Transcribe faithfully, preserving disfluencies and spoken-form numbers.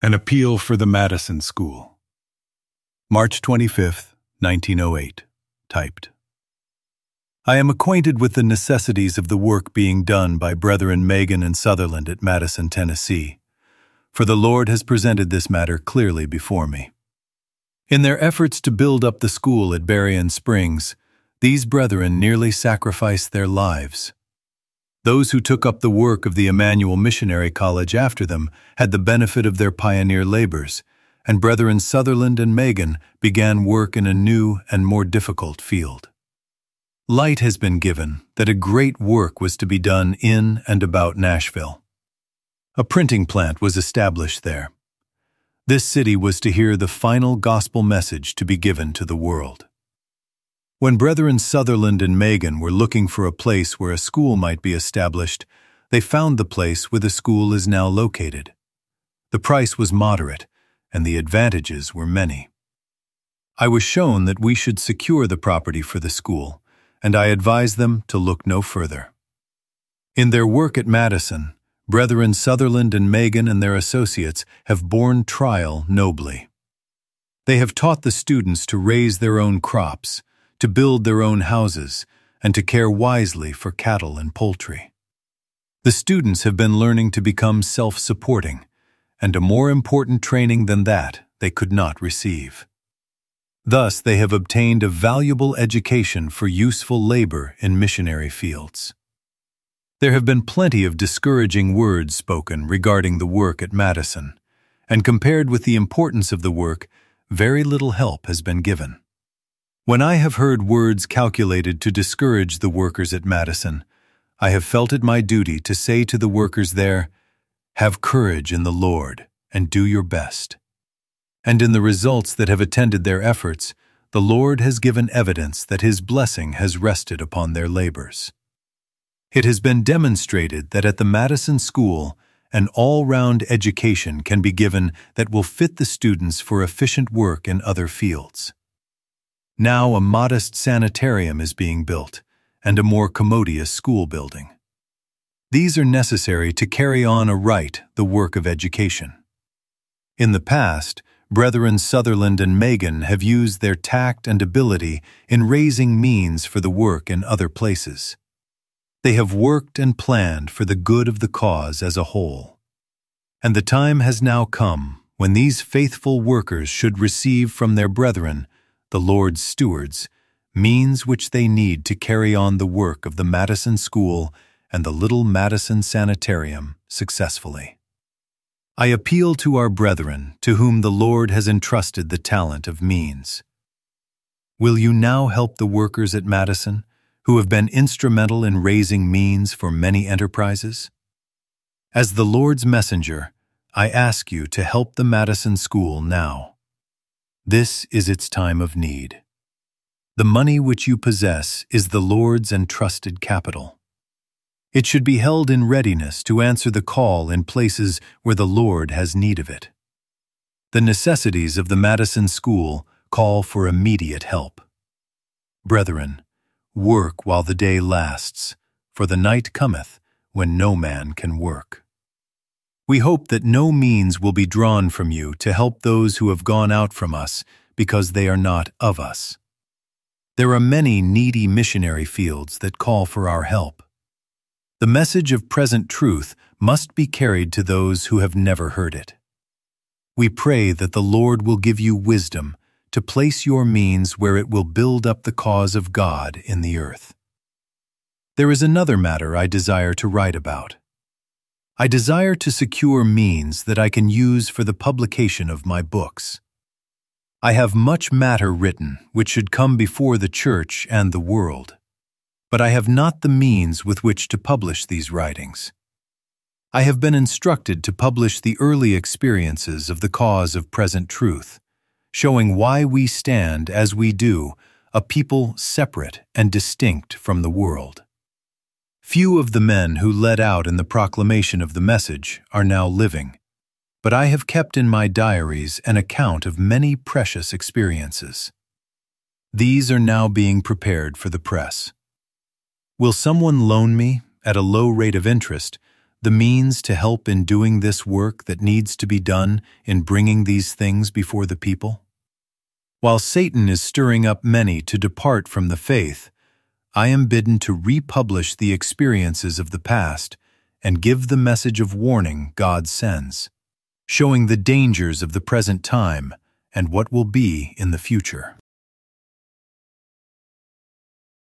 An appeal for the Madison School. March twenty-fifth, nineteen oh eight. Typed. I am acquainted with the necessities of the work being done by Brethren Megan and Sutherland at Madison, Tennessee, for the Lord has presented this matter clearly before me. In their efforts to build up the school at Berrien Springs, these brethren nearly sacrificed their lives. Those who took up the work of the Emmanuel Missionary College after them had the benefit of their pioneer labors, and Brethren Sutherland and Megan began work in a new and more difficult field. Light has been given that a great work was to be done in and about Nashville. A printing plant was established there. This city was to hear the final gospel message to be given to the world. When Brethren Sutherland and Megan were looking for a place where a school might be established, they found the place where the school is now located. The price was moderate, and the advantages were many. I was shown that we should secure the property for the school, and I advised them to look no further. In their work at Madison, Brethren Sutherland and Megan and their associates have borne trial nobly. They have taught the students to raise their own crops, to build their own houses, and to care wisely for cattle and poultry. The students have been learning to become self-supporting, and a more important training than that they could not receive. Thus, they have obtained a valuable education for useful labor in missionary fields. There have been plenty of discouraging words spoken regarding the work at Madison, and compared with the importance of the work, very little help has been given. When I have heard words calculated to discourage the workers at Madison, I have felt it my duty to say to the workers there, "Have courage in the Lord and do your best." And in the results that have attended their efforts, the Lord has given evidence that His blessing has rested upon their labors. It has been demonstrated that at the Madison School, an all-round education can be given that will fit the students for efficient work in other fields. Now a modest sanitarium is being built, and a more commodious school building. These are necessary to carry on aright the work of education. In the past, Brethren Sutherland and Megan have used their tact and ability in raising means for the work in other places. They have worked and planned for the good of the cause as a whole. And the time has now come when these faithful workers should receive from their brethren, the Lord's stewards, means which they need to carry on the work of the Madison School and the Little Madison Sanitarium successfully. I appeal to our brethren to whom the Lord has entrusted the talent of means. Will you now help the workers at Madison, who have been instrumental in raising means for many enterprises? As the Lord's messenger, I ask you to help the Madison School now. This is its time of need. The money which you possess is the Lord's entrusted capital. It should be held in readiness to answer the call in places where the Lord has need of it. The necessities of the Madison School call for immediate help. Brethren, work while the day lasts, for the night cometh when no man can work. We hope that no means will be drawn from you to help those who have gone out from us because they are not of us. There are many needy missionary fields that call for our help. The message of present truth must be carried to those who have never heard it. We pray that the Lord will give you wisdom to place your means where it will build up the cause of God in the earth. There is another matter I desire to write about. I desire to secure means that I can use for the publication of my books. I have much matter written which should come before the church and the world, but I have not the means with which to publish these writings. I have been instructed to publish the early experiences of the cause of present truth, showing why we stand as we do, a people separate and distinct from the world. Few of the men who led out in the proclamation of the message are now living, but I have kept in my diaries an account of many precious experiences. These are now being prepared for the press. Will someone loan me, at a low rate of interest, the means to help in doing this work that needs to be done in bringing these things before the people? While Satan is stirring up many to depart from the faith, I am bidden to republish the experiences of the past and give the message of warning God sends, showing the dangers of the present time and what will be in the future.